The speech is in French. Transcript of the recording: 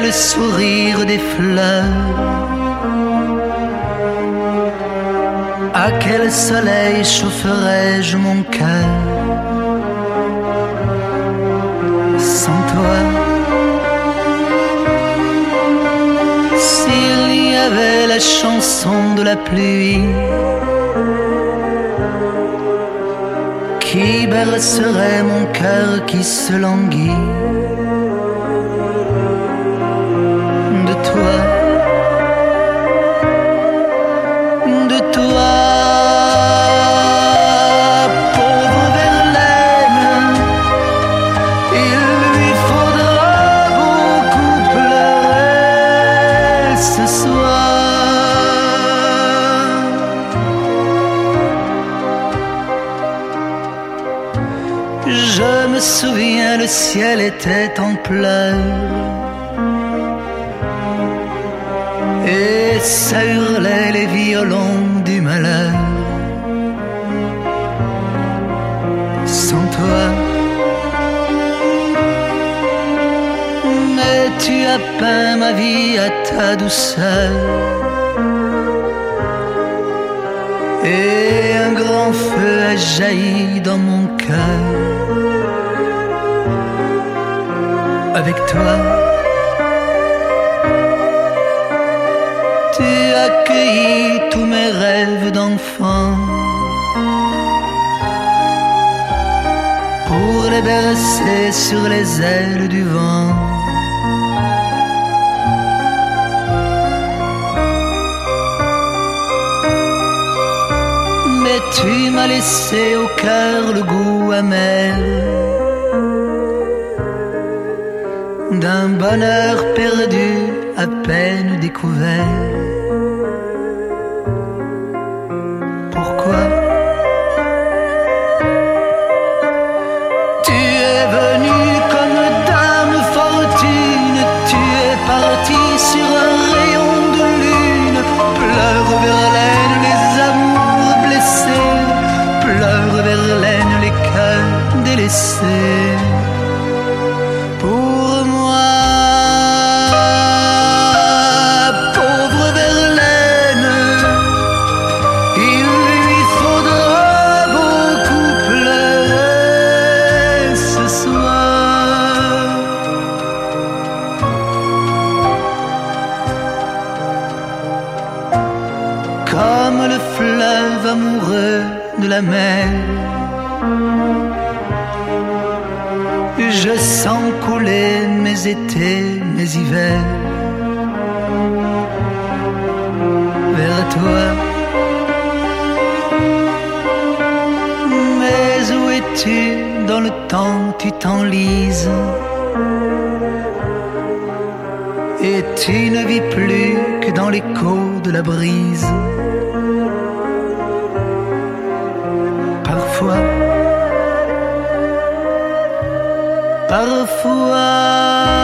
le sourire des fleurs. À quel soleil chaufferais-je mon cœur sans toi? S'il y avait la chanson de la pluie qui bercerait mon cœur qui se languit de toi, de toi, pauvre Verlaine, il lui faudra beaucoup pleurer ce soir. Je me souviens, le ciel était en pleurs et ça hurlait les violons du malheur. Sans toi, mais tu as peint ma vie à ta douceur et un grand feu a jailli dans mon cœur. Avec toi, tu as cueilli tous mes rêves d'enfant pour les bercer sur les ailes du vent. Mais tu m'as laissé au cœur le goût amer d'un bonheur perdu à peine découvert. Pourquoi tu es venu comme dame fortune, tu es parti sur un rayon de lune? Pleure Verlaine les amours blessés, pleure Verlaine les cœurs délaissés. Pour moi, pauvre Verlaine, il lui faudra beaucoup pleurer ce soir. Comme le fleuve amoureux de la mer, je sens couler mes étés, mes hivers vers toi. Mais où es-tu dans le temps? Tu t'enlises et tu ne vis plus que dans l'écho de la brise. Parfois